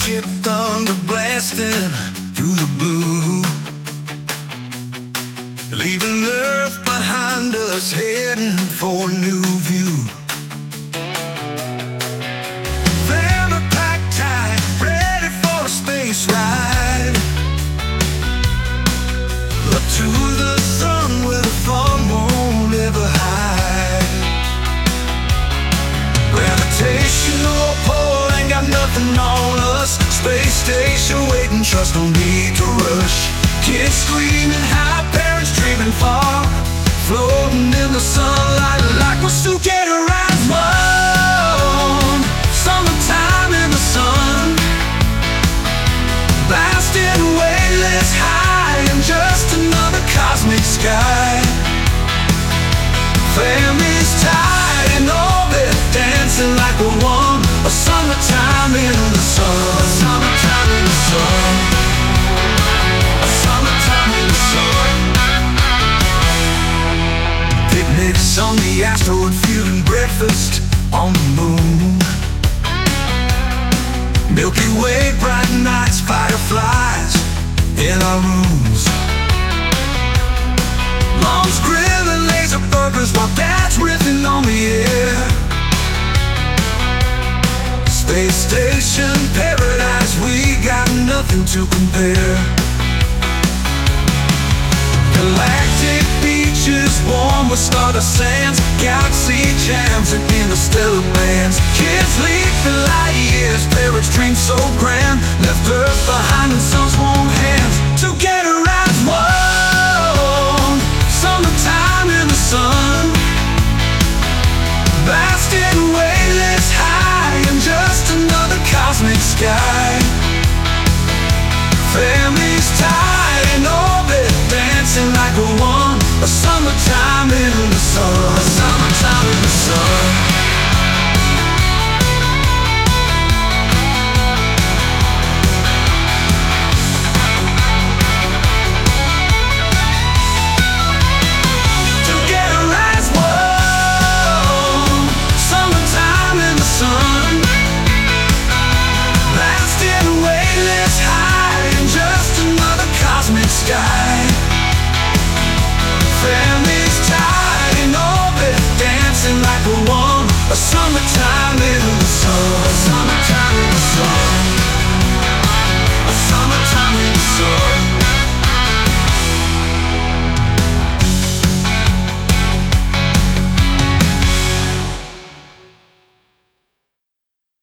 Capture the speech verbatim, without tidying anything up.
spaceship thunder blasting through the blue, leaving Earth behind us, heading for a new view. Family packed tight, ready for a space ride, up to the sun where the fun won't ever hide. Gravitational pull ain't got nothing on us. Space station waiting, trust no need to rush. Kids screaming high, parents dreaming far, floating in the sunlight like we're Suketer Rise one. Summertime in the sun, blasting weightless high in just another cosmic sky. Families tied in orbit, dancing like we're one. A summertime in the sun. A summertime in the sun. A summertime in the sun. Picnics on the asteroid field and breakfast on the moon. Milky Way, bright nights, fireflies in our rooms. Mom's grilling laser burgers while Dad's riffing on the air. Space station paradise, we got nothing to compare. Galactic beaches warm with stardust sands, galaxy jams and interstellar bands. Kids leap for light years, parents dream so grand, left Earth behind in sun's warm hands. Together as one, summertime in the sun, blasting weightless high in just another cosmic sky. Families tied in orbit, dancing like a one. A summertime in the sun. A summertime in the sun.